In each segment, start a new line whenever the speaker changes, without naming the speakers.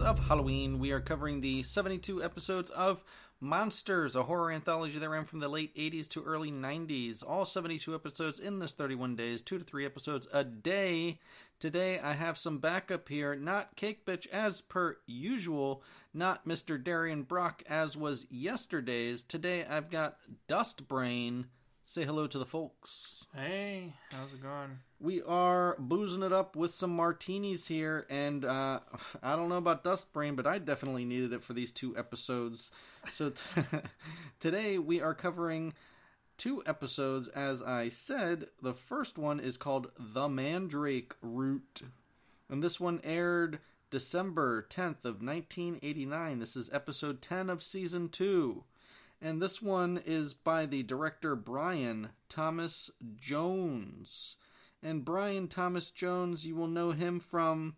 of Halloween, we are covering the 72 episodes of Monsters, a horror anthology that ran from the late 80s to early 90s. All 72 episodes in this 31 days, 2 to 3 episodes a day. Today I have some backup here, not Cake Bitch as per usual, not Mr. Darian Brock as was yesterday's. Today I've got Dust Brain. Say hello to the folks.
Hey, how's it going?
We are boozing it up with some martinis here, and I don't know about Dust Brain, but I definitely needed it for these 2 episodes. So today we are covering 2 episodes, as I said. The first one is called The Mandrake Root, and this one aired December 10th of 1989. This is episode 10 of season 2. And this one is by the director Brian Thomas Jones. And Brian Thomas Jones, you will know him from,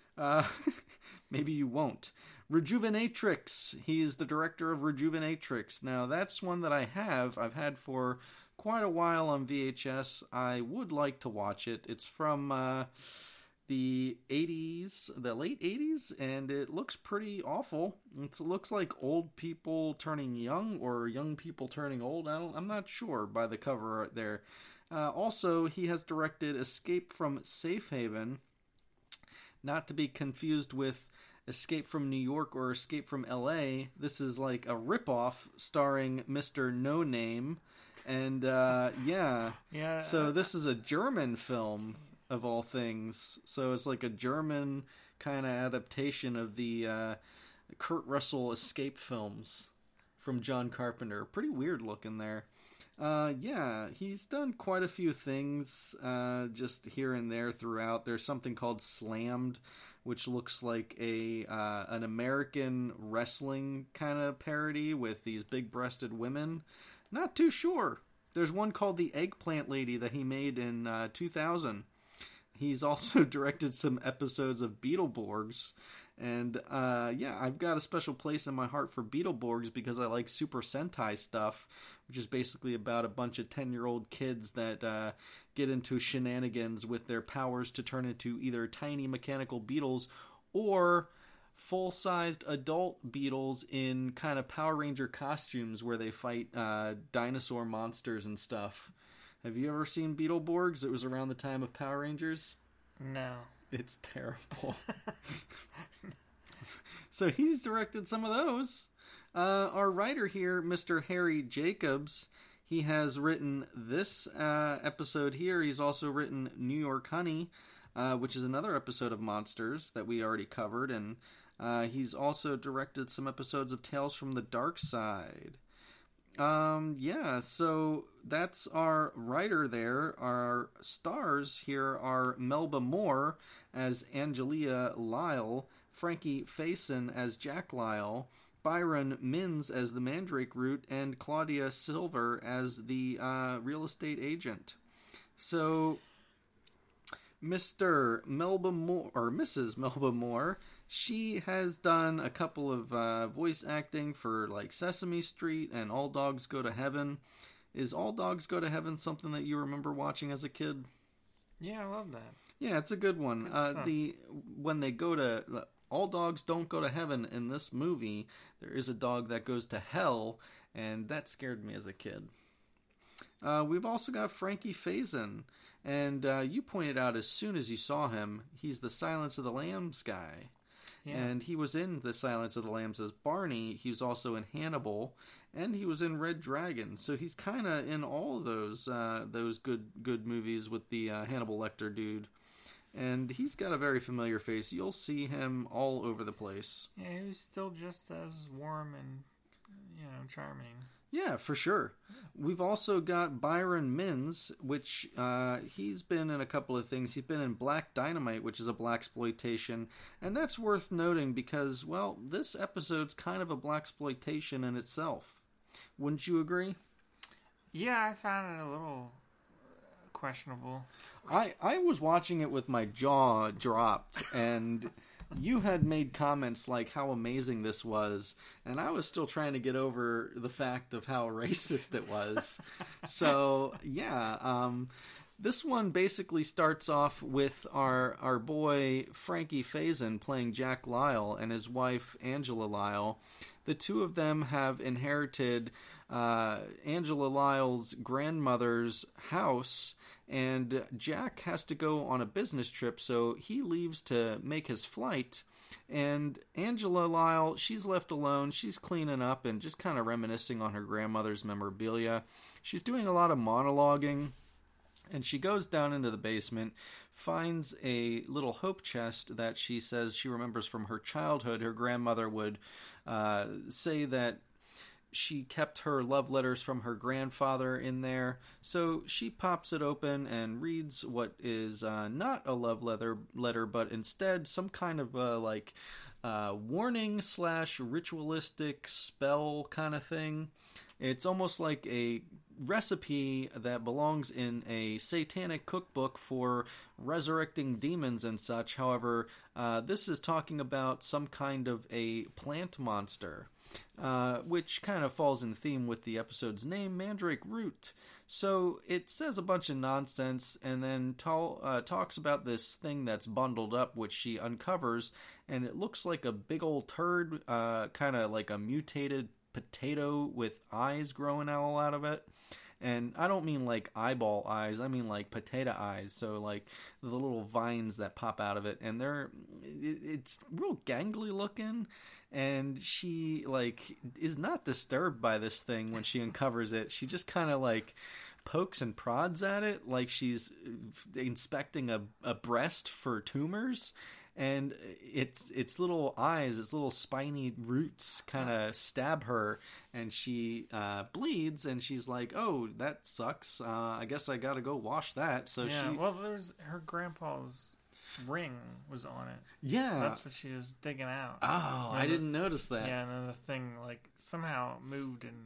maybe you won't, Rejuvenatrix. He is the director of Rejuvenatrix. Now, that's one that I've had for quite a while on VHS. I would like to watch it. It's from the 80s, the late 80s, and it looks pretty awful. It looks like old people turning young or young people turning old. I'm not sure by the cover right there. Also, he has directed Escape from Safe Haven, not to be confused with Escape from New York or Escape from LA. This is like a ripoff starring Mr. No Name, and yeah. So this is a German film, of all things. So it's like a German kind of adaptation of the Kurt Russell escape films from John Carpenter. Pretty weird looking there. Yeah, he's done quite a few things just here and there throughout. There's something called Slammed, which looks like an American wrestling kind of parody with these big-breasted women. Not too sure. There's one called The Eggplant Lady that he made in 2000. He's also directed some episodes of Beetleborgs. And, yeah, I've got a special place in my heart for Beetleborgs because I like Super Sentai stuff, which is basically about a bunch of 10-year-old kids that get into shenanigans with their powers to turn into either tiny mechanical beetles or full-sized adult beetles in kind of Power Ranger costumes where they fight dinosaur monsters and stuff. Have you ever seen Beetleborgs? It was around the time of Power Rangers.
No.
It's terrible. So he's directed some of those. Our writer here, Mr. Harry Jacobs, he has written this episode here. He's also written New York Honey, which is another episode of Monsters that we already covered. And he's also directed some episodes of Tales from the Dark Side. Yeah, so that's our writer there. Our stars here are Melba Moore as Angelia Lyle, Frankie Faison as Jack Lyle, Byron Mins as the Mandrake Root, and Claudia Silver as the real estate agent. So, Mr. Melba Moore, or Mrs. Melba Moore, she has done a couple of voice acting for like Sesame Street and All Dogs Go to Heaven. Is All Dogs Go to Heaven something that you remember watching as a kid?
Yeah, I love that.
Yeah, it's a good one. When they go to All Dogs Don't Go to Heaven in this movie, there is a dog that goes to hell, and that scared me as a kid. We've also got Frankie Faison, and you pointed out as soon as you saw him, he's the Silence of the Lambs guy. Yeah. And he was in The Silence of the Lambs as Barney. He was also in Hannibal, and he was in Red Dragon. So he's kind of in all of those good movies with the Hannibal Lecter dude. And he's got a very familiar face. You'll see him all over the place.
Yeah, he was still just as warm and, charming.
Yeah, for sure. We've also got Byron Mins, which he's been in a couple of things. He's been in Black Dynamite, which is a blaxploitation, and that's worth noting because, well, this episode's kind of a blaxploitation in itself. Wouldn't you agree?
Yeah, I found it a little questionable.
I was watching it with my jaw dropped, and you had made comments like how amazing this was, and I was still trying to get over the fact of how racist it was. So, yeah, This one basically starts off with our boy Frankie Faison playing Jack Lyle and his wife Angela Lyle. The two of them have inherited Angela Lyle's grandmother's house, and Jack has to go on a business trip, so he leaves to make his flight. And Angela Lyle, she's left alone. She's cleaning up and just kind of reminiscing on her grandmother's memorabilia. She's doing a lot of monologuing. And she goes down into the basement, finds a little hope chest that she says she remembers from her childhood. Her grandmother would say that she kept her love letters from her grandfather in there. So she pops it open and reads what is not a love letter, but instead some kind of warning / ritualistic spell kind of thing. It's almost like a recipe that belongs in a satanic cookbook for resurrecting demons and such. However, this is talking about some kind of a plant monster, which kind of falls in theme with the episode's name, Mandrake Root. So it says a bunch of nonsense and then talks about this thing that's bundled up, which she uncovers, and it looks like a big old turd, kind of like a mutated potato with eyes growing all out of it. And I don't mean like eyeball eyes, I mean like potato eyes, so like the little vines that pop out of it, and it's real gangly looking, and she like is not disturbed by this thing when she uncovers it. She just kind of like pokes and prods at it like she's inspecting a breast for tumors. And its little eyes, its little spiny roots kind of stab her, and she bleeds, and she's like, oh, that sucks. I guess I gotta go wash that. So
there's her grandpa's ring was on it.
Yeah.
That's what she was digging out.
Oh, I didn't notice that.
Yeah, and then the thing like somehow moved and,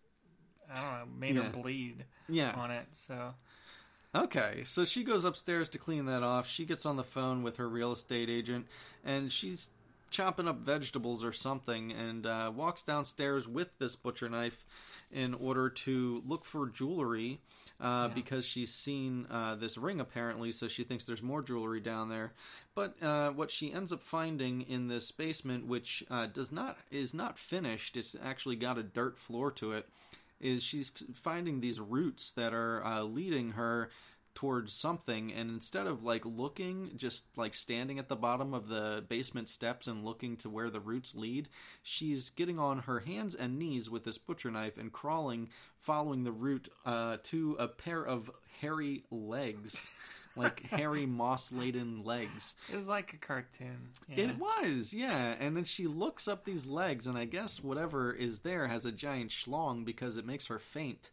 I don't know, made her bleed on it, so...
Okay, so she goes upstairs to clean that off. She gets on the phone with her real estate agent, and she's chopping up vegetables or something, and walks downstairs with this butcher knife in order to look for jewelry, because she's seen this ring apparently, so she thinks there's more jewelry down there. But what she ends up finding in this basement, which is not finished, it's actually got a dirt floor to it, is she's finding these roots that are leading her towards something, and instead of like looking, just like standing at the bottom of the basement steps and looking to where the roots lead, she's getting on her hands and knees with this butcher knife and crawling, following the root to a pair of hairy legs. Like hairy, moss-laden legs.
It was like a cartoon.
Yeah. It was, yeah. And then she looks up these legs, and I guess whatever is there has a giant schlong because it makes her faint.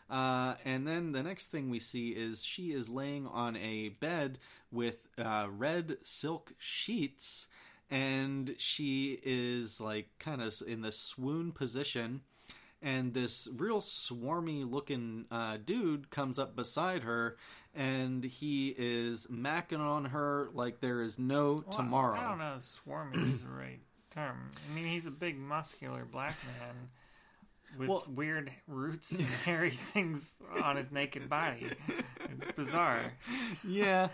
And then the next thing we see is she is laying on a bed with red silk sheets, and she is like kind of in the swoon position. And this real swarmy-looking dude comes up beside her, and he is macking on her like there is no tomorrow.
I don't know if swarmy is the right term. I mean, he's a big, muscular black man with weird roots and hairy things on his naked body. It's bizarre.
Yeah.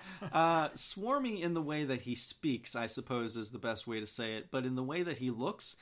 Swarmy in the way that he speaks, I suppose, is the best way to say it. But in the way that he looks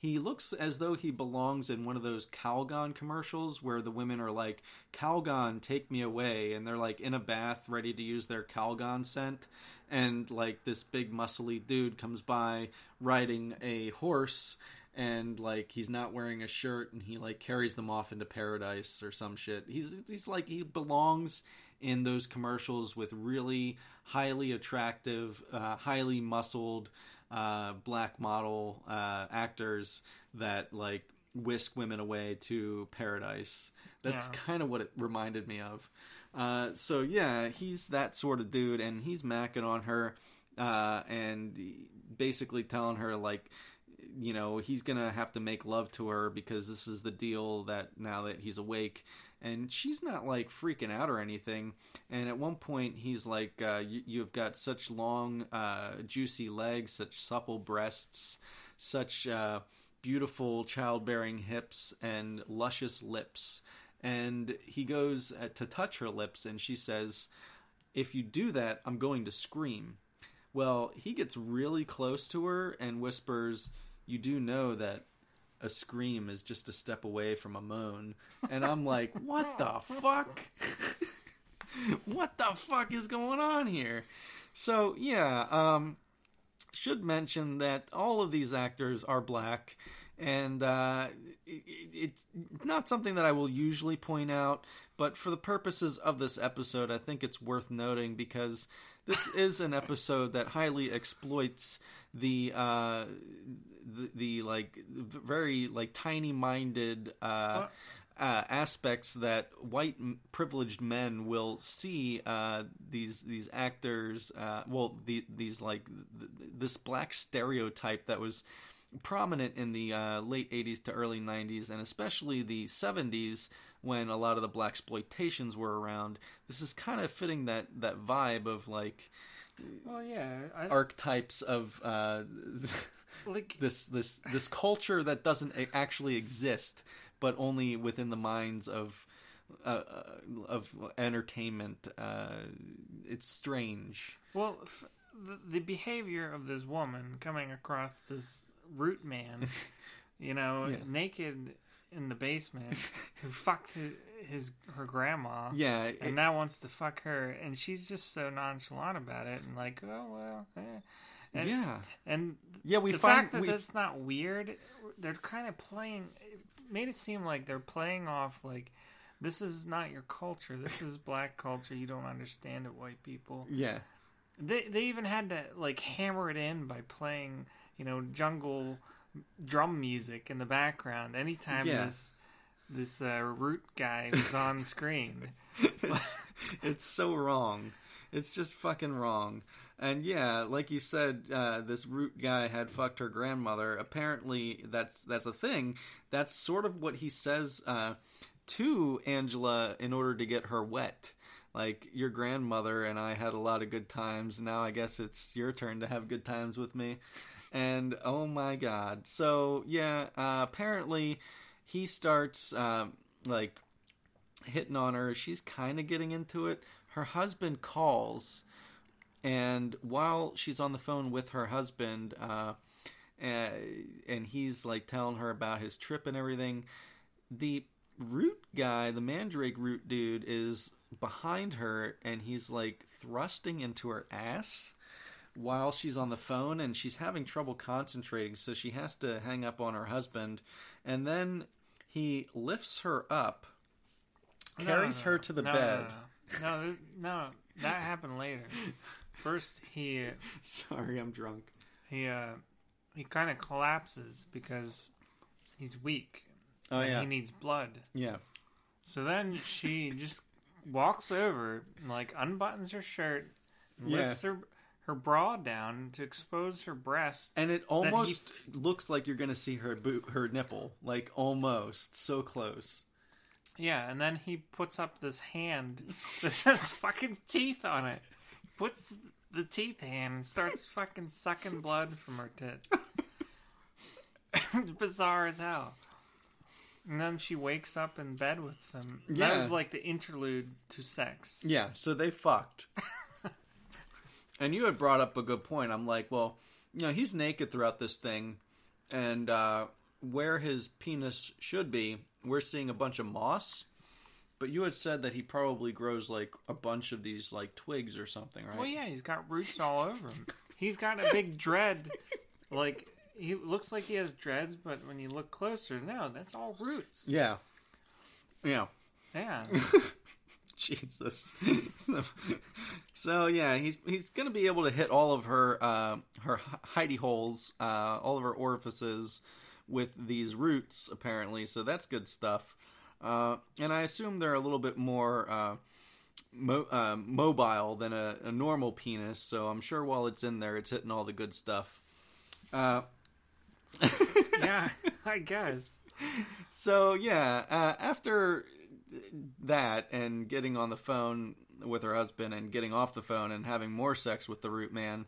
as though he belongs in one of those Calgon commercials where the women are like, Calgon, take me away. And they're like in a bath ready to use their Calgon scent. And like this big muscly dude comes by riding a horse, and like he's not wearing a shirt, and he like carries them off into paradise or some shit. He's like, he belongs in those commercials with really highly attractive, highly muscled black model actors that like whisk women away to paradise. That's kind of what it reminded me of. So yeah, he's that sort of dude, and he's macking on her and basically telling her like, you know, he's gonna have to make love to her because this is the deal that now that he's awake. And she's not like freaking out or anything. And at one point he's like, you've got such long juicy legs, such supple breasts, such beautiful childbearing hips and luscious lips. And he goes to touch her lips, and she says, if you do that, I'm going to scream. Well, he gets really close to her and whispers, you do know that a scream is just a step away from a moan. And I'm like, what the fuck? What the fuck is going on here? So, yeah, should mention that all of these actors are black, and it's not something that I will usually point out, but for the purposes of this episode, I think it's worth noting because this is an episode that highly exploits the like very like tiny-minded aspects that white privileged men will see these actors these like this black stereotype that was prominent in the late 80s to early 90s, and especially the 70s when a lot of the blaxploitations were around. This is kind of fitting that vibe of like archetypes of like this culture that doesn't actually exist, but only within the minds of entertainment. It's strange.
Well, the behavior of this woman coming across this root man, naked in the basement, who fucked her grandma, and now wants to fuck her, and she's just so nonchalant about it, and like, oh well, and
we
the fact that that's not weird. They're kind of playing. It made it seem like they're playing off like, this is not your culture. This is black culture. You don't understand it, white people.
Yeah.
They even had to like hammer it in by playing, jungle drum music in the background anytime this root guy was on screen.
It's so wrong. It's just fucking wrong. And yeah, like you said, this root guy had fucked her grandmother. Apparently, that's a thing. That's sort of what he says to Angela in order to get her wet. Like, your grandmother and I had a lot of good times. Now I guess it's your turn to have good times with me. And oh my god. So yeah, apparently he starts like hitting on her. She's kind of getting into it. Her husband calls, and while she's on the phone with her husband, and he's like telling her about his trip and everything, the root guy, the mandrake root dude, is behind her, and he's like thrusting into her ass while she's on the phone, and she's having trouble concentrating, so she has to hang up on her husband. And then he lifts her up, carries her to the bed.
No, that happened later. First, he...
Sorry, I'm drunk.
He kind of collapses because he's weak.
Oh, yeah.
He needs blood.
Yeah.
So then she just walks over and, like, unbuttons her shirt and lifts her bra down to expose her breasts.
And it almost looks like you're going to see her nipple. Like, almost. So close.
Yeah, and then he puts up this hand that has fucking teeth on it. Puts the teeth hand and starts fucking sucking blood from her tit. It's bizarre as hell. And then she wakes up in bed with him. Yeah. That was like the interlude to sex.
Yeah, so they fucked. And you had brought up a good point. I'm like, well, he's naked throughout this thing, and where his penis should be, we're seeing a bunch of moss. But you had said that he probably grows like a bunch of these like twigs or something, right?
Well, yeah, he's got roots all over him. He's got a big dread. Like, he looks like he has dreads, but when you look closer, no, that's all roots.
Yeah. Yeah.
Yeah.
Jesus. So yeah, he's going to be able to hit all of her hidey holes, all of her orifices with these roots, apparently. So that's good stuff. And I assume they're a little bit more mobile than a normal penis. So I'm sure while it's in there, it's hitting all the good stuff.
Yeah, I guess.
So yeah, after that and getting on the phone with her husband and getting off the phone and having more sex with the root man,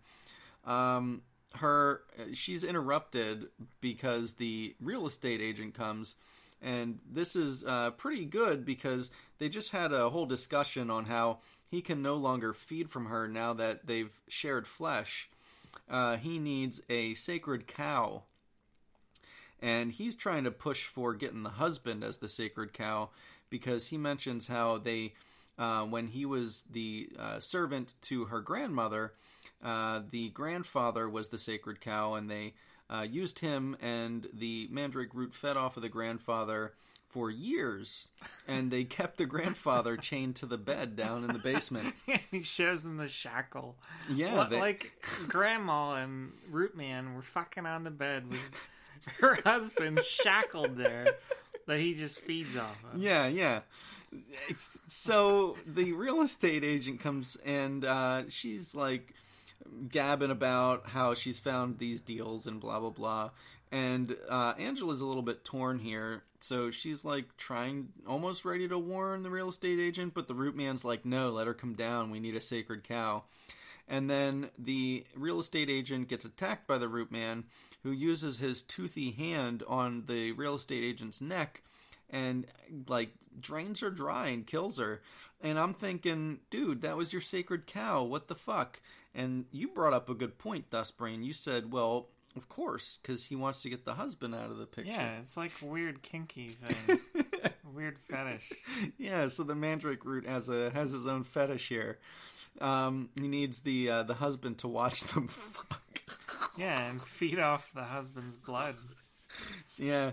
she's interrupted because the real estate agent comes And this is pretty good because they just had a whole discussion on how he can no longer feed from her now that they've shared flesh. He needs a sacred cow. And he's trying to push for getting the husband as the sacred cow because he mentions how they, when he was the servant to her grandmother, the grandfather was the sacred cow, and they used him, and the mandrake root fed off of the grandfather for years, and they kept the grandfather chained to the bed down in the basement.
He shows him the shackle.
Yeah.
Like Grandma and Rootman were fucking on the bed with her husband shackled there that he just feeds off of.
Yeah. So the real estate agent comes, and she's like gabbing about how she's found these deals and blah blah blah, and Angela's a little bit torn here, so she's like almost ready to warn the real estate agent, but the root man's like, no, let her come down, we need a sacred cow. And then the real estate agent gets attacked by the root man, who uses his toothy hand on the real estate agent's neck and like drains her dry and kills her. And I'm thinking, dude, that was your sacred cow. What the fuck? And you brought up a good point, Dustbrain. You said, well, of course, because he wants to get the husband out of the picture.
Yeah, it's like a weird kinky thing. Weird fetish.
Yeah, so the mandrake root has his own fetish here. He needs the husband to watch them fuck.
Yeah, and feed off the husband's blood.
Yeah.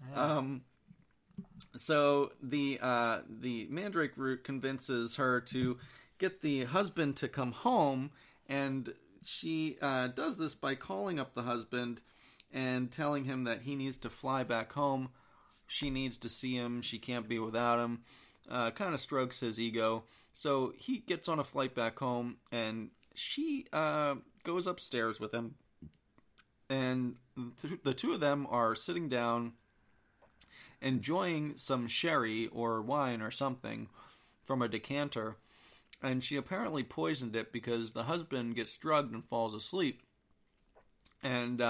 So the mandrake root convinces her to get the husband to come home, and she does this by calling up the husband and telling him that he needs to fly back home. She needs to see him. She can't be without him. Kind of strokes his ego. So he gets on a flight back home, and she goes upstairs with him. And the two of them are sitting down, enjoying some sherry or wine or something from a decanter. And she apparently poisoned it because the husband gets drugged and falls asleep. And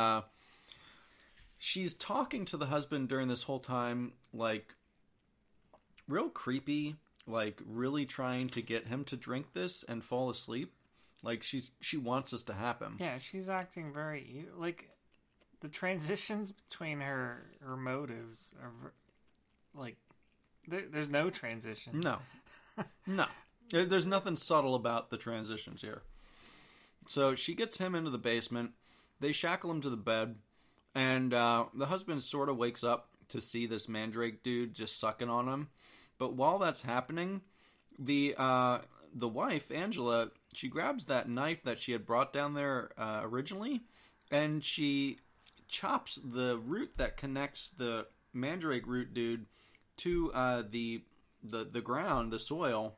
she's talking to the husband during this whole time, like, real creepy, like, really trying to get him to drink this and fall asleep. Like, she wants this to happen.
Yeah, she's acting very... Like, the transitions between her motives are... Like, there's no transition.
No. There's nothing subtle about the transitions here. So she gets him into the basement. They shackle him to the bed. And the husband sort of wakes up to see this mandrake dude just sucking on him. But while that's happening, the wife, Angela, she grabs that knife that she had brought down there originally, and she chops the root that connects the mandrake root dude to the ground, the soil,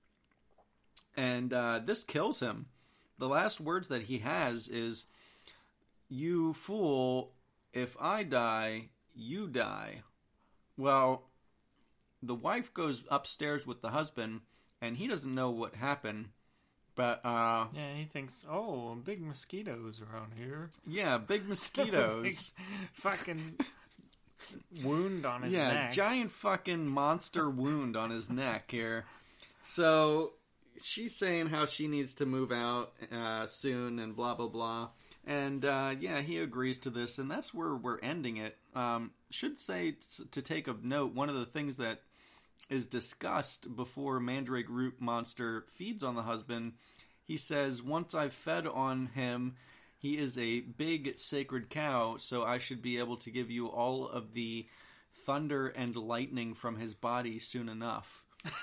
and this kills him. The last words that he has is, "You fool, if I die, you die." Well, the wife goes upstairs with the husband, and he doesn't know what happened. But,
yeah, he thinks, oh, big mosquitoes around here.
Yeah, big mosquitoes.
Big fucking wound on his neck.
Yeah, giant fucking monster wound on his neck here. So, she's saying how she needs to move out soon and blah, blah, blah. And, yeah, he agrees to this, and that's where we're ending it. Should say, to take of note, one of the things that is discussed before Mandrake Root Monster feeds on the husband, he says, once I've fed on him, he is a big sacred cow, so I should be able to give you all of the thunder and lightning from his body soon enough.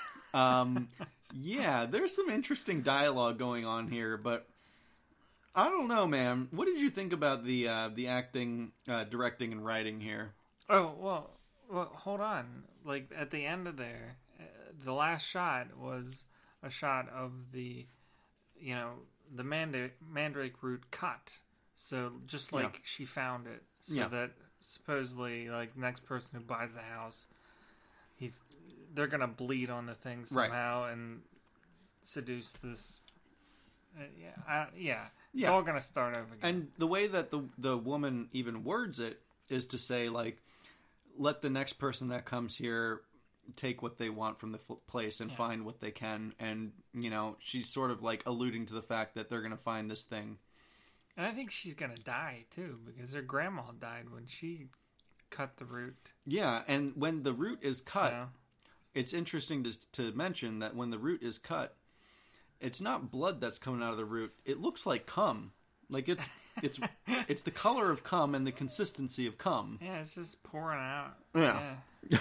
Yeah, there's some interesting dialogue going on here, but I don't know, man. What did you think about the acting, directing, and writing here?
Oh, well, hold on. Like, at the end of there, the last shot was a shot of the mandrake root cut. So, just like she found it. So that supposedly, like, the next person who buys the house, they're going to bleed on the thing somehow and seduce this. It's all going to start over again.
And the way that the woman even words it is to say, like, let the next person that comes here take what they want from the place and find what they can. And, you know, she's sort of like alluding to the fact that they're going to find this thing.
And I think she's going to die, too, because her grandma died when she cut the root.
Yeah, and when the root is cut, it's interesting to mention that when the root is cut, it's not blood that's coming out of the root. It looks like cum. Like it's it's the color of cum and the consistency of cum.
Yeah, it's just pouring out.
Yeah.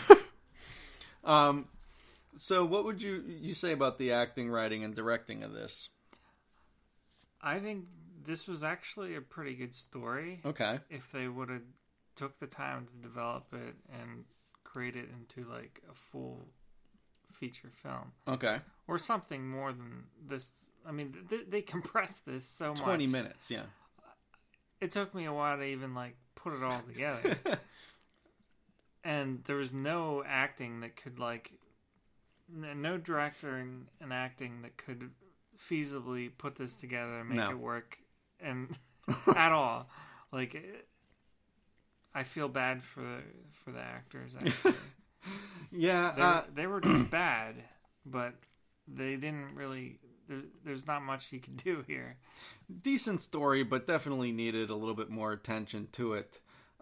So what would you say about the acting, writing, and directing of this?
I think this was actually a pretty good story.
Okay.
If they would have took the time to develop it and create it into like a full feature film.
Okay.
Or something more than this. I mean, they compressed this so much.
20 minutes, yeah.
It took me a while to even like put it all together. And there was no acting that could like, no directing and acting that could feasibly put this together and make it work, and at all. Like, I feel bad for the actors. Actually.
Yeah,
they were just bad, but they didn't really. There's not much you can do here.
Decent story, but definitely needed a little bit more attention to it.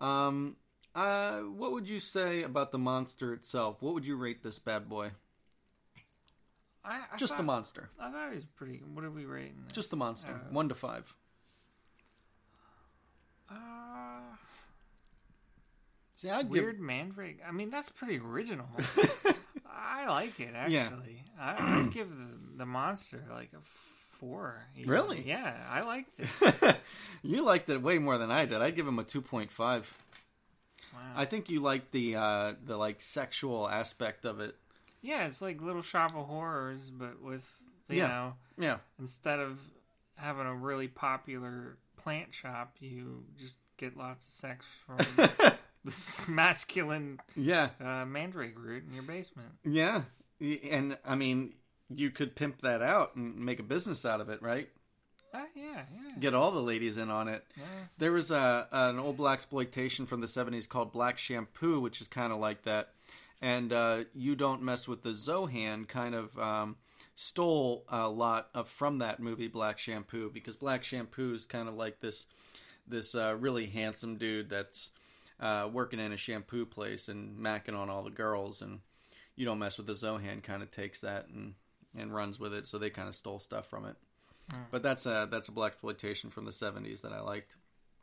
What would you say about the monster itself? What would you rate this bad boy? Just the monster.
I thought it was pretty. What did we rate? In this?
Just the monster. 1 to 5. See,
Weird Mandrake. I mean, that's pretty original. I like it, actually.
Yeah.
I'd give the monster like a 4. Even.
Really?
Yeah, I liked it.
You liked it way more than I did. I'd give him a 2.5.
Wow.
I think you liked the like sexual aspect of it.
Yeah, it's like Little Shop of Horrors, but with you know, instead of having a really popular plant shop, you just get lots of sex from this masculine mandrake root in your basement. Yeah,
and I mean, you could pimp that out and make a business out of it, right?
Yeah.
Get all the ladies in on it.
Yeah.
There was an old blaxploitation from the 70s called Black Shampoo, which is kind of like that. And You Don't Mess with the Zohan kind of stole a lot from that movie, Black Shampoo, because Black Shampoo is kind of like this really handsome dude that's working in a shampoo place and macking on all the girls. And You Don't Mess with the Zohan kind of takes that and runs with it, so they kind of stole stuff from it. But that's a blaxploitation from the 70s that I liked.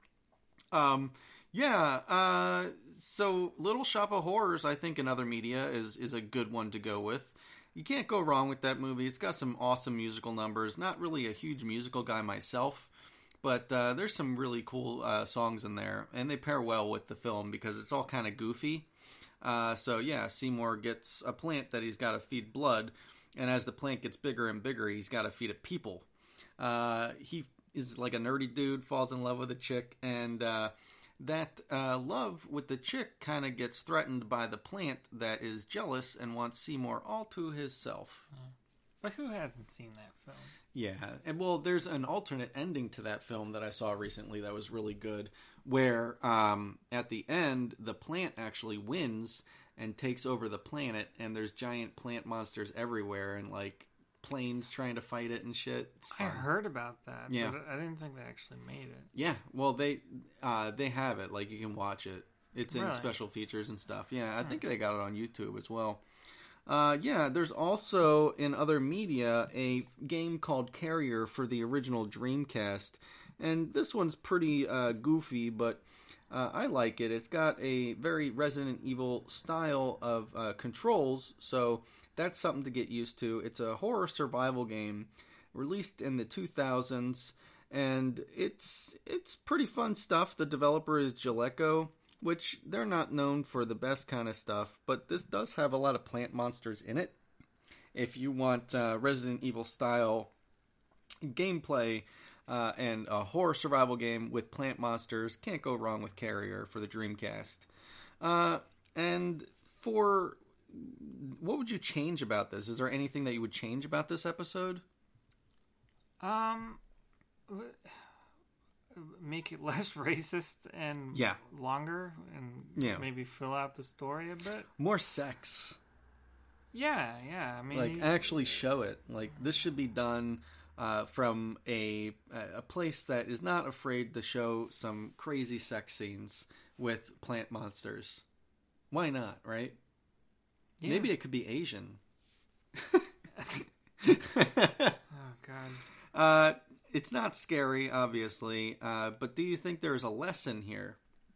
So Little Shop of Horrors, I think in other media is a good one to go with. You can't go wrong with that movie. It's got some awesome musical numbers. Not really a huge musical guy myself, but there's some really cool songs in there, and they pair well with the film because it's all kind of goofy. Seymour gets a plant that he's got to feed blood, and as the plant gets bigger and bigger, he's got to feed it people. He is like a nerdy dude, falls in love with a chick, and that love with the chick kind of gets threatened by the plant that is jealous and wants Seymour all to himself.
But who hasn't seen that film?
Yeah, and well, there's an alternate ending to that film that I saw recently that was really good, where at the end, the plant actually wins and takes over the planet, and there's giant plant monsters everywhere, and like planes trying to fight it and shit. It's fun.
I heard about that,
yeah.
But I didn't think they actually made it.
Yeah, well, they have it. Like, you can watch it. It's in
Really?
special features and stuff. Yeah, I think they got it on YouTube as well. There's also, in other media, a game called Carrier for the original Dreamcast. And this one's pretty goofy, but I like it. It's got a very Resident Evil style of controls, so that's something to get used to. It's a horror survival game released in the 2000s, and it's pretty fun stuff. The developer is Jaleco, which they're not known for the best kind of stuff, but this does have a lot of plant monsters in it. If you want Resident Evil style gameplay and a horror survival game with plant monsters, can't go wrong with Carrier for the Dreamcast. And for what would you change about this? Is there anything that you would change about this episode?
make it less racist and longer, and maybe fill out the story a bit.
More sex.
Yeah. I mean,
like actually show it. Like this should be done from a place that is not afraid to show some crazy sex scenes with plant monsters. Why not, right? Yeah. Maybe it could be Asian.
Oh, God.
It's not scary, obviously, but do you think there's a lesson here?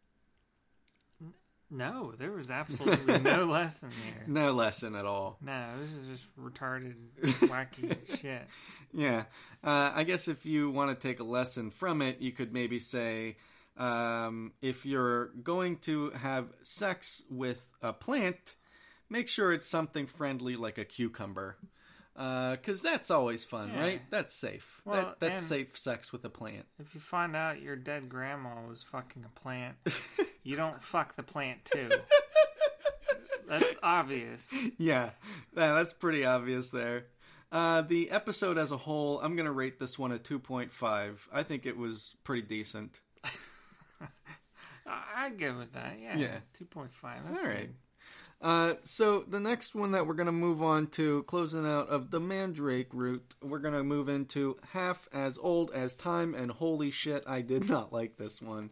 No, there was absolutely no lesson here.
No lesson at all.
No, this is just retarded, wacky shit.
Yeah. I guess if you want to take a lesson from it, you could maybe say, if you're going to have sex with a plant, make sure it's something friendly like a cucumber. Because that's always fun, right? That's safe.
Well,
that's safe sex with a plant.
If you find out your dead grandma was fucking a plant, you don't fuck the plant too. That's obvious.
Yeah, that's pretty obvious there. The episode as a whole, I'm going to rate this one a 2.5. I think it was pretty decent.
I'd go with that, yeah. 2.5, that's
all right.
Good.
So the next one that we're going to move on to, closing out of the Mandrake route, we're going to move into Half as Old as Time, and holy shit, I did not like this one.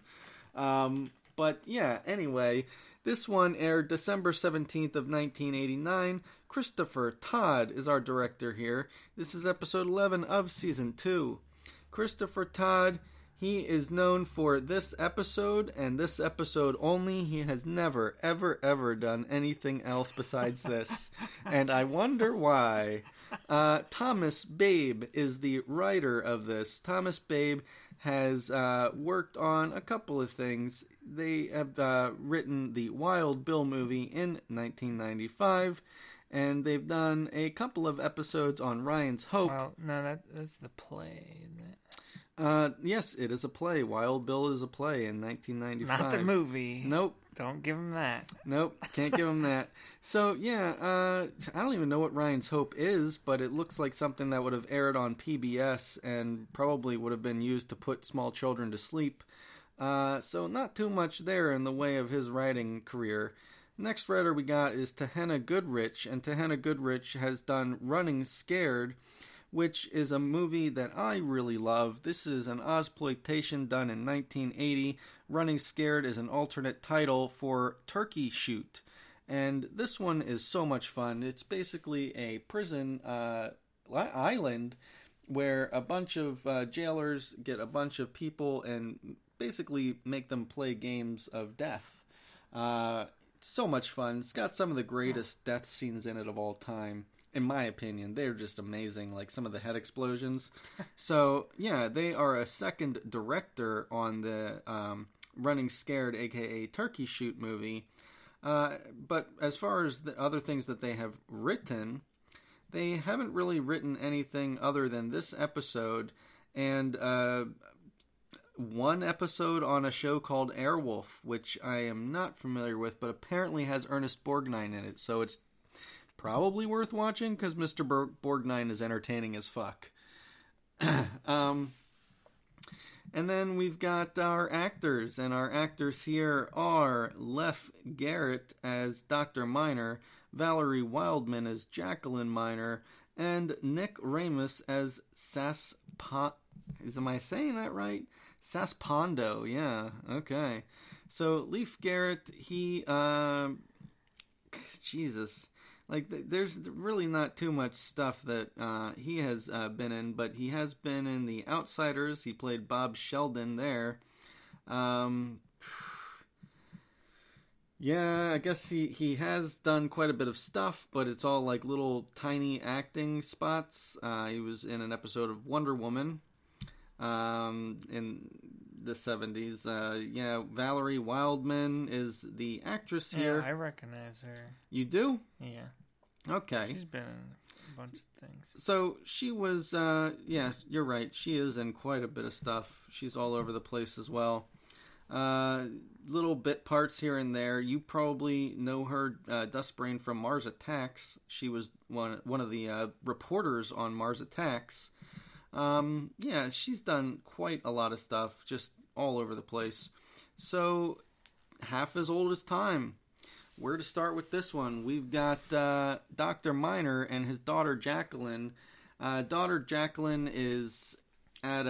But yeah, anyway, this one aired December 17th of 1989. Christopher Todd is our director here. This is episode 11 of season 2. Christopher Todd, he is known for this episode and this episode only. He has never, ever, ever done anything else besides this. And I wonder why. Thomas Babe is the writer of this. Thomas Babe has worked on a couple of things. They have written the Wild Bill movie in 1995. And they've done a couple of episodes on Ryan's Hope.
Well, no, that's the play, isn't it?
Yes, it is a play. Wild Bill is a play in 1995.
Not the movie.
Nope.
Don't give him that.
Nope, can't give him that. So, yeah, I don't even know what Ryan's Hope is, but it looks like something that would have aired on PBS and probably would have been used to put small children to sleep. So not too much there in the way of his writing career. Next writer we got is Tehenna Goodrich, and Tehenna Goodrich has done Running Scared, which is a movie that I really love. This is an Ozploitation done in 1980. Running Scared is an alternate title for Turkey Shoot. And this one is so much fun. It's basically a prison island where a bunch of jailers get a bunch of people and basically make them play games of death. So much fun. It's got some of the greatest death scenes in it of all time. In my opinion, they're just amazing, like some of the head explosions. So, yeah, they are a second director on the Running Scared, a.k.a. Turkey Shoot movie. But as far as the other things that they have written, they haven't really written anything other than this episode and one episode on a show called Airwolf, which I am not familiar with, but apparently has Ernest Borgnine in it, so it's probably worth watching because Mr. Borgnine is entertaining as fuck. And then we've got our actors, and our actors here are Leif Garrett as Dr. Miner, Valerie Wildman as Jacqueline Miner, and Nick Ramus as am I saying that right? Saspondo, yeah, okay. So Leif Garrett, he, Jesus. Like, there's really not too much stuff that he has been in, but he has been in The Outsiders. He played Bob Sheldon there. Yeah, I guess he has done quite a bit of stuff, but it's all like little tiny acting spots. He was in an episode of Wonder Woman in the 70s. Yeah, Valerie Wildman is the actress here.
Yeah, I recognize her.
You do?
Yeah.
Okay.
She's been in a bunch of things.
So she was, yeah, you're right. She is in quite a bit of stuff. She's all over the place as well. Little bit parts here and there. You probably know her, Dustbrain, from Mars Attacks. She was one of the reporters on Mars Attacks. Yeah, she's done quite a lot of stuff. Just all over the place. So, half as old as time. Where to start with this one? We've got Dr. Miner and his daughter Jacqueline. Daughter Jacqueline is at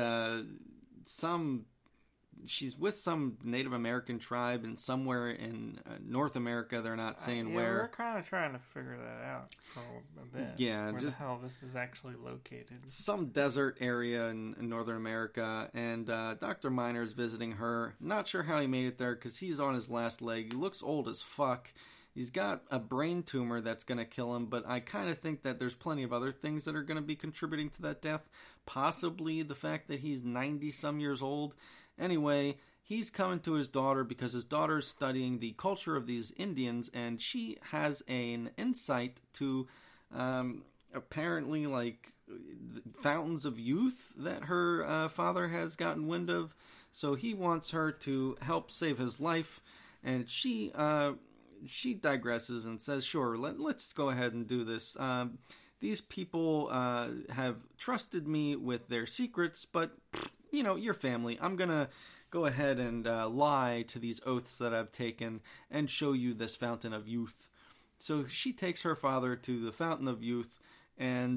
she's with some Native American tribe and somewhere in North America. They're not saying where.
We're kind of trying to figure that out for a bit.
Yeah,
where
just
the hell this is actually located.
Some desert area in Northern America, and Dr. Miner's visiting her. Not sure how he made it there because he's on his last leg. He looks old as fuck. He's got a brain tumor that's going to kill him, but I kind of think that there's plenty of other things that are going to be contributing to that death. Possibly the fact that he's 90-some years old. Anyway, he's coming to his daughter because his daughter's studying the culture of these Indians, and she has an insight to apparently like fountains of youth that her father has gotten wind of. So he wants her to help save his life, and she digresses and says, "Sure, let's go ahead and do this. These people have trusted me with their secrets, but you're family. I'm gonna go ahead and lie to these oaths that I've taken and show you this fountain of youth." So she takes her father to the fountain of youth, and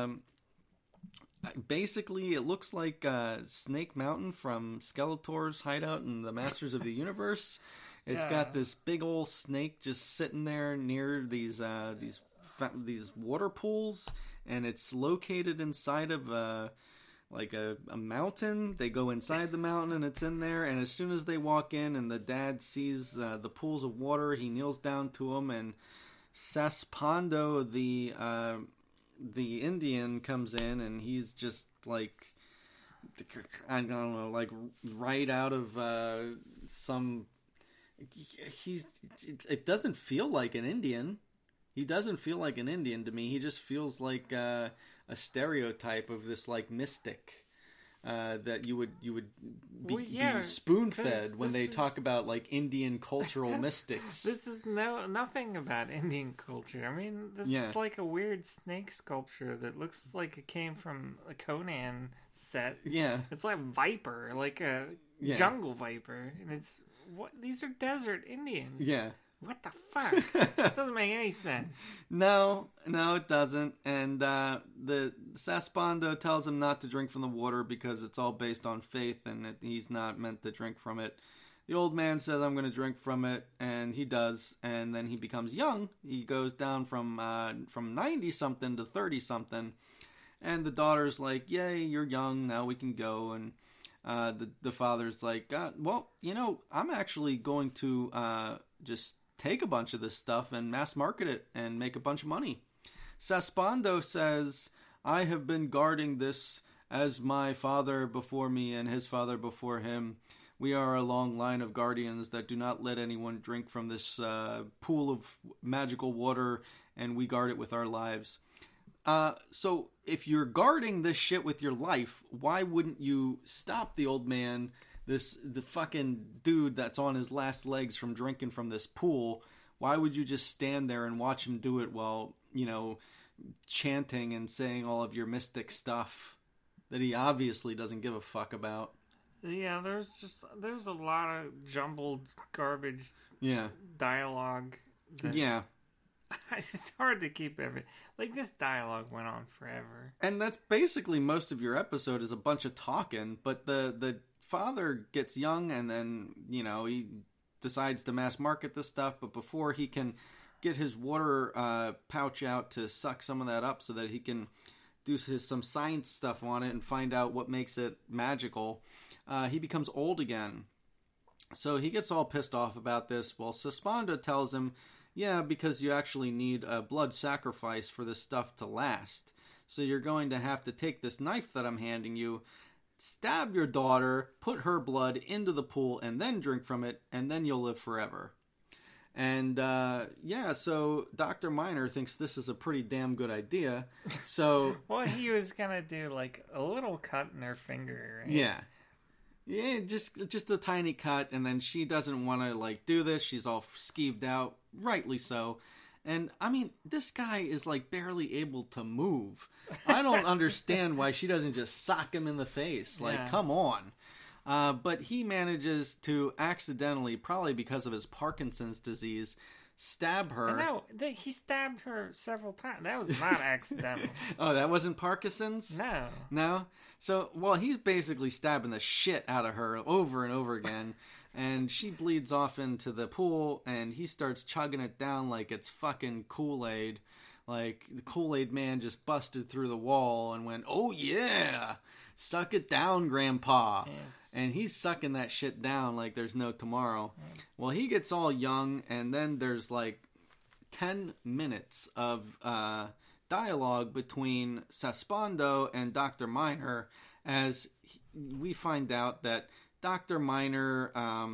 basically it looks like Snake Mountain from Skeletor's hideout in the Masters of the Universe. It's got this big old snake just sitting there near these water pools, and it's located inside of a mountain. They go inside the mountain and it's in there, and as soon as they walk in and the dad sees the pools of water, he kneels down to them, and Saspando, the Indian, comes in, and he's just like, I don't know, like right out of some... It doesn't feel like an Indian. He doesn't feel like an Indian to me. He just feels like a stereotype of this like mystic that you would be spoon fed when they talk about like Indian cultural mystics.
This is nothing about Indian culture. I mean, this is like a weird snake sculpture that looks like it came from a Conan set.
Yeah,
it's like a viper, like a jungle viper, and it's these are desert Indians.
Yeah.
What the fuck? It doesn't make any sense.
No, it doesn't. And the Saspando tells him not to drink from the water because it's all based on faith and he's not meant to drink from it. The old man says, "I'm going to drink from it," and he does. And then he becomes young. He goes down from 90-something to 30-something. And the daughter's like, "Yay, you're young. Now we can go." And the father's like, "Well, I'm actually going to just take a bunch of this stuff and mass market it and make a bunch of money." Saspando says, "I have been guarding this as my father before me and his father before him. We are a long line of guardians that do not let anyone drink from this pool of magical water, and we guard it with our lives." So if you're guarding this shit with your life, why wouldn't you stop the old man, the fucking dude that's on his last legs from drinking from this pool? Why would you just stand there and watch him do it while, chanting and saying all of your mystic stuff that he obviously doesn't give a fuck about?
Yeah, there's a lot of jumbled garbage dialogue.
Yeah.
It's hard to keep this dialogue went on forever.
And that's basically most of your episode is a bunch of talking, but the father gets young and then, he decides to mass market this stuff, but before he can get his water pouch out to suck some of that up so that he can do some science stuff on it and find out what makes it magical, he becomes old again. So he gets all pissed off about this. Well, Saspando tells him, "Yeah, because you actually need a blood sacrifice for this stuff to last. So you're going to have to take this knife that I'm handing you, stab your daughter, put her blood into the pool, and then drink from it, and then you'll live forever." And, so Dr. Miner thinks this is a pretty damn good idea. So...
Well, he was gonna do, like, a little cut in her finger, right?
Yeah. Yeah, just a tiny cut, and then she doesn't want to, like, do this. She's all skeeved out, rightly so. And, I mean, this guy is, like, barely able to move. I don't understand why she doesn't just sock him in the face. Like, come on. But he manages to accidentally, probably because of his Parkinson's disease, stab her.
No, he stabbed her several times. That was not accidental.
Oh, that wasn't Parkinson's?
No.
No? So, well, he's basically stabbing the shit out of her over and over again. And she bleeds off into the pool, and he starts chugging it down like it's fucking Kool-Aid. Like, the Kool-Aid man just busted through the wall and went, "Oh, yeah! Suck it down, Grandpa."
Yes.
And he's sucking that shit down like there's no tomorrow. Well, he gets all young, and then there's like 10 minutes of dialogue between Sespando and Dr. Miner as we find out that Dr. Miner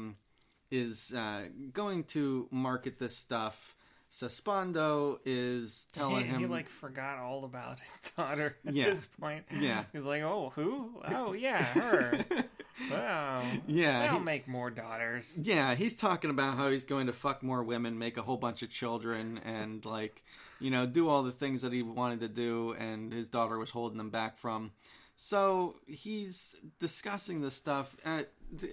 is going to market this stuff. Sespando is telling him...
He, like, forgot all about his daughter at
Yeah.
this point.
Yeah.
He's like, oh, who? Oh, yeah, her. Wow.
Yeah,
They'll make more daughters.
Yeah, he's talking about how he's going to fuck more women, make a whole bunch of children, and, like, you know, do all the things that he wanted to do, and his daughter was holding him back from. So he's discussing this stuff at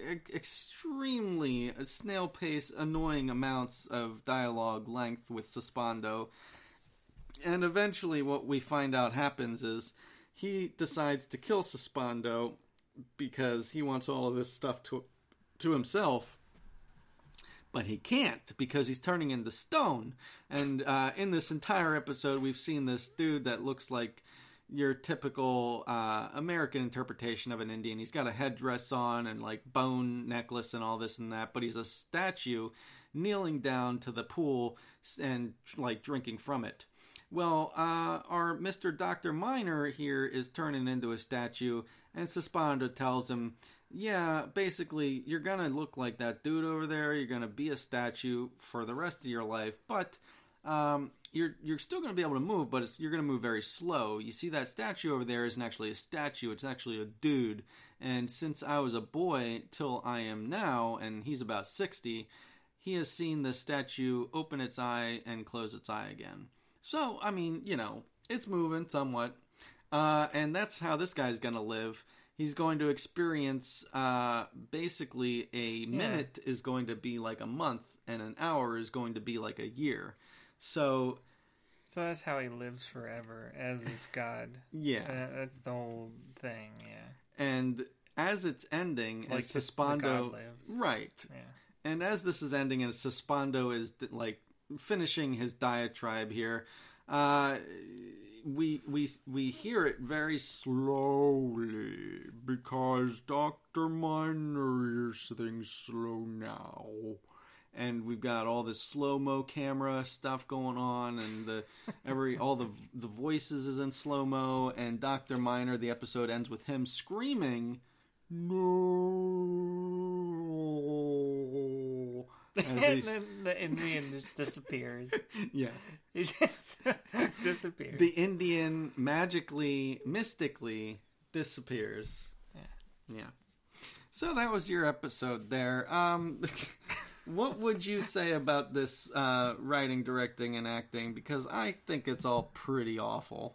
extremely snail pace, annoying amounts of dialogue length with Sespando. And eventually what we find out happens is he decides to kill Sespando because he wants all of this stuff to himself. But he can't because he's turning into stone. And in this entire episode, we've seen this dude that looks like your typical American interpretation of an Indian. He's got a headdress on and like bone necklace and all this and that, but he's a statue kneeling down to the pool and like drinking from it. Well, our Mr. Dr. Miner here is turning into a statue, and Sespando tells him, yeah, basically, you're gonna look like that dude over there, you're gonna be a statue for the rest of your life, but you're still going to be able to move, but you're going to move very slow. You see that statue over there isn't actually a statue, it's actually a dude. And since I was a boy till I am now, and he's about 60, he has seen the statue open its eye and close its eye again. So, I mean, you know, it's moving somewhat. And that's how this guy's going to live. He's going to experience, basically, a minute is going to be like a month, and an hour is going to be like a year. So
that's how he lives forever, as this god.
Yeah.
That's the whole thing, yeah.
And as it's ending,
like
as Sespando...
the god lives.
Right.
Yeah.
And as this is ending, and Sespando is, like, finishing his diatribe here, we hear it very slowly, because Dr. Miner hears things slow now. And we've got all this slow-mo camera stuff going on, and all the voices is in slow-mo, and Dr. Miner, the episode ends with him screaming, "No!"
And then the Indian just disappears.
Yeah.
He just disappears.
The Indian magically, mystically disappears. Yeah. So that was your episode there. What would you say about this writing, directing, and acting? Because I think it's all pretty awful.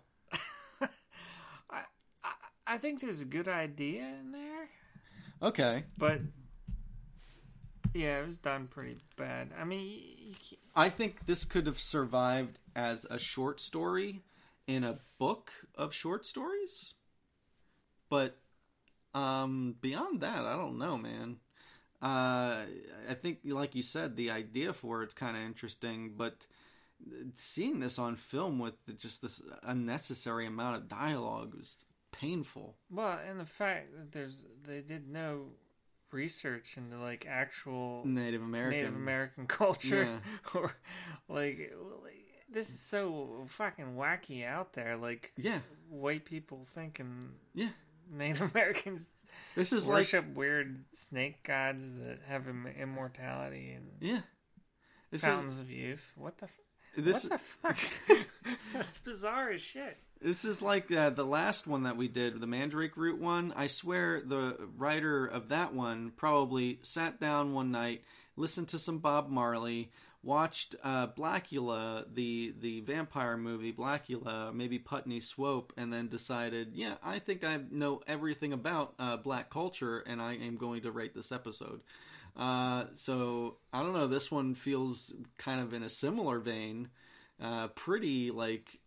I think there's a good idea in there.
Okay.
But, yeah, it was done pretty bad. I mean,
I think this could have survived as a short story in a book of short stories. But beyond that, I don't know, man. I think, like you said, the idea for it's kind of interesting, but seeing this on film with just this unnecessary amount of dialogue was painful.
Well, and the fact that they did no research into like actual
Native American
culture,
yeah.
or like this is so fucking wacky out there. Like,
yeah,
white people thinking,
yeah,
Native Americans.
This is
worship weird snake gods that have immortality and
yeah,
fountains of youth. What the fuck? That's bizarre as shit.
This is like the last one that we did, the Mandrake Root one. I swear the writer of that one probably sat down one night, listened to some Bob Marley, watched Blackula, the vampire movie Blackula, maybe Putney Swope, and then decided, yeah, I think I know everything about black culture, and I am going to rate this episode. So I don't know. This one feels kind of in a similar vein. Pretty like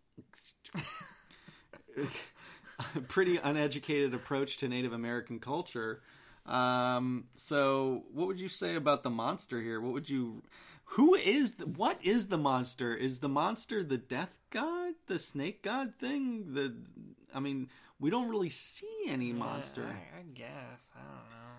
pretty uneducated approach to Native American culture. So what would you say about the monster here? What is the monster? Is the monster the death god, the snake god thing? I mean, we don't really see any monster.
I guess. I don't know.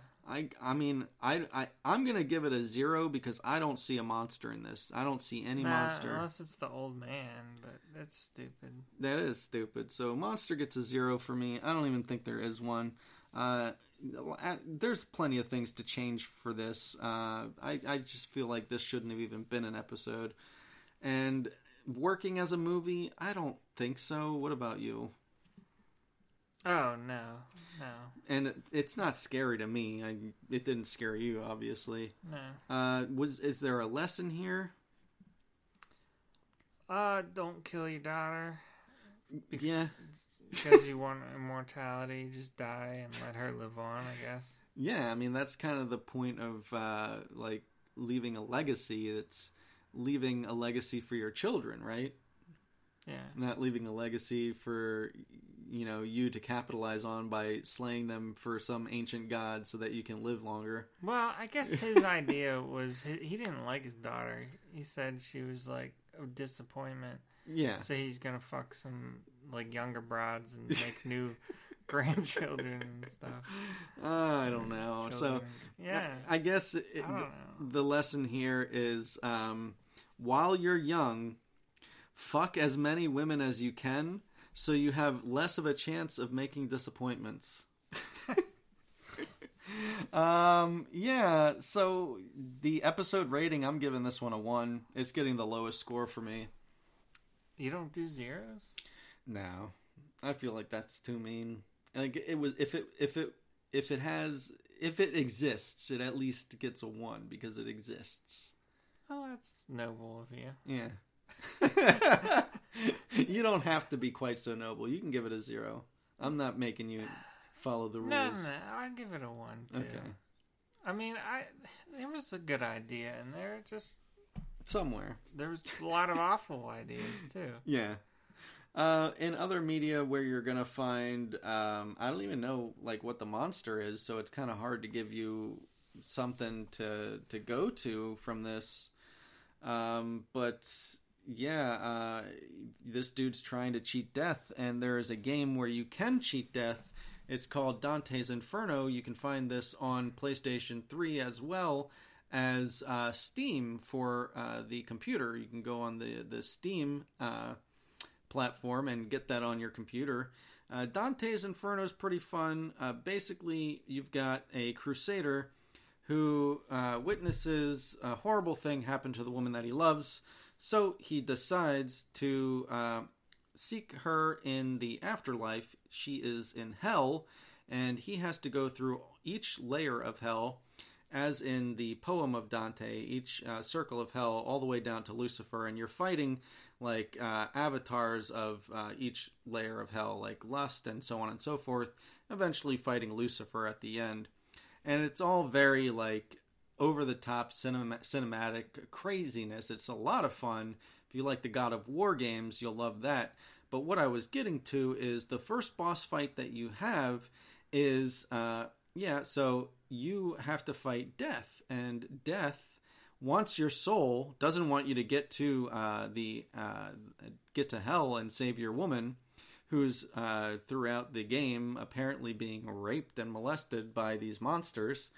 I'm gonna give it a 0 because I don't see a monster in this. I don't see any monster.
Unless it's the old man, but that's stupid.
That is stupid. So monster gets a 0 for me. I don't even think there is one. There's plenty of things to change for this. I just feel like this shouldn't have even been an episode. And working as a movie, I don't think so. What about you?
Oh, no.
And it's not scary to me. It didn't scare you, obviously.
No.
Is there a lesson here?
Don't kill your daughter.
Yeah.
Because you want immortality, just die and let her live on, I guess.
Yeah, I mean, that's kind of the point of, like, leaving a legacy. It's leaving a legacy for your children, right?
Yeah.
Not leaving a legacy for, you to capitalize on by slaying them for some ancient god so that you can live longer.
Well, I guess his idea was he didn't like his daughter. He said she was, like, a disappointment.
Yeah.
So he's gonna fuck some, like, younger broads and make new grandchildren and stuff.
I don't know.
Children.
So,
yeah.
I guess the lesson here is, while you're young, fuck as many women as you can so you have less of a chance of making disappointments. Yeah, so the episode rating, I'm giving this one a 1. It's getting the lowest score for me.
You don't do zeros?
No, I feel like that's too mean. Like it was, if it exists, it at least gets a 1 because it exists.
Oh, that's noble of you.
Yeah. You don't have to be quite so noble. You can give it a 0. I'm not making you follow the rules.
No, I'll give it a 1 too.
Okay.
I mean, there was a good idea in there. Just
somewhere.
There was a lot of awful ideas too.
Yeah. In other media where you're going to find, I don't even know like what the monster is, so it's kind of hard to give you something to go to from this. But yeah, this dude's trying to cheat death, and there is a game where you can cheat death. It's called Dante's Inferno. You can find this on PlayStation 3 as well as Steam for the computer. You can go on the Steam platform and get that on your computer. Dante's Inferno is pretty fun. Basically, you've got a crusader who witnesses a horrible thing happen to the woman that he loves. So he decides to seek her in the afterlife. She is in hell, and he has to go through each layer of hell, as in the poem of Dante, each circle of hell, all the way down to Lucifer. And you're fighting like avatars of each layer of hell, like lust and so on and so forth, eventually fighting Lucifer at the end. And it's all very like over-the-top cinematic craziness. It's a lot of fun. If you like the God of War games, you'll love that. But what I was getting to is the first boss fight that you have is, so you have to fight Death. And Death wants your soul, doesn't want you to get to get to hell and save your woman, who's throughout the game apparently being raped and molested by these monsters.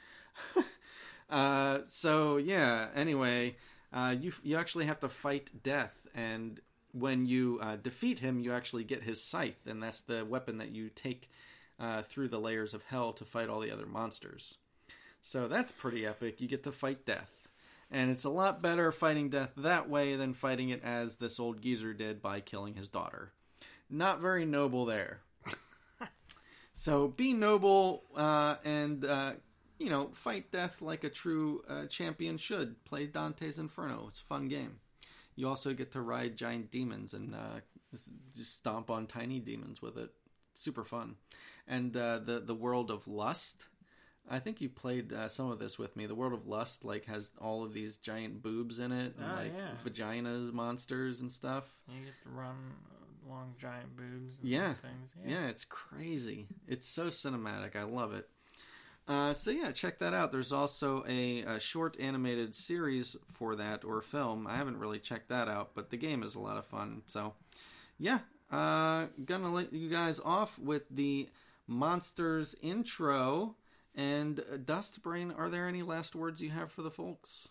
Anyway, you actually have to fight Death, and when you defeat him, you actually get his scythe, and that's the weapon that you take through the layers of hell to fight all the other monsters. So that's pretty epic. You get to fight Death. And it's a lot better fighting Death that way than fighting it as this old geezer did by killing his daughter. Not very noble there. So be noble, and fight death like a true champion should. Play Dante's Inferno. It's a fun game. You also get to ride giant demons and just stomp on tiny demons with it. Super fun. And the World of Lust. I think you played some of this with me. The World of Lust has all of these giant boobs in it, and vaginas, monsters, and stuff.
You get to run along giant boobs.
And
things.
Yeah, it's crazy. It's so cinematic. I love it. Check that out. There's also a short animated series for that, or film. I haven't really checked that out, but the game is a lot of fun. So, gonna let you guys off with the Monsters intro. And Dustbrain, are there any last words you have for the folks?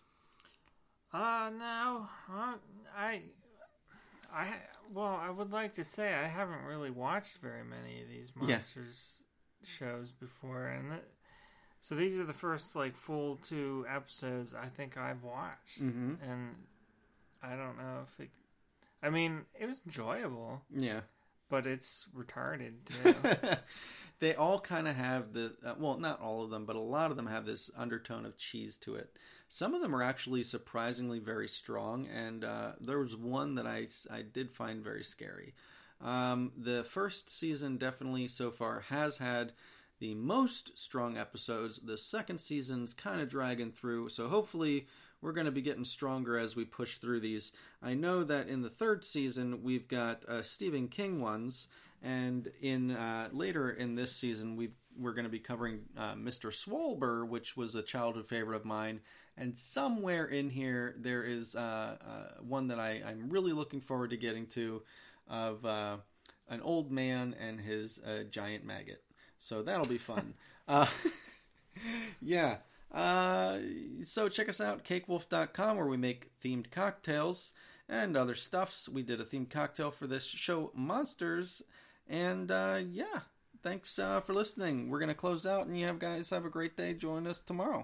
No. I would like to say I haven't really watched very many of these Monsters shows before, and so these are the first full 2 episodes I think I've watched, and I don't know if it. I mean, it was enjoyable.
Yeah,
but it's retarded too.
They all kind of have the, not all of them, but a lot of them have this undertone of cheese to it. Some of them are actually surprisingly very strong, and there was one that I did find very scary. The first season definitely so far has had the most strong episodes. The second season's kind of dragging through, so hopefully we're going to be getting stronger as we push through these. I know that in the third season we've got Stephen King ones, and in later in this season we're going to be covering Mr. Swolber, which was a childhood favorite of mine. And somewhere in here there is one that I'm really looking forward to getting to, of an old man and his giant maggot. So that'll be fun. So check us out, cakewolf.com, where we make themed cocktails and other stuffs. We did a themed cocktail for this show, Monsters. And thanks for listening. We're going to close out, and you guys have a great day. Join us tomorrow.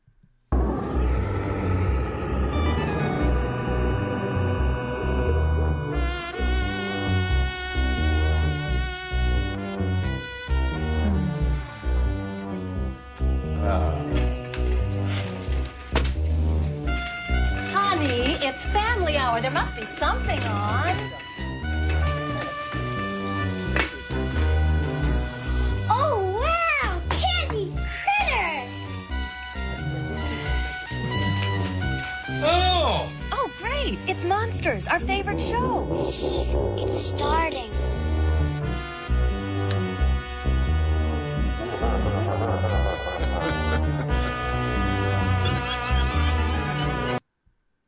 Honey, it's family hour. There must be something on. It's Monsters, our favorite show.
It's starting.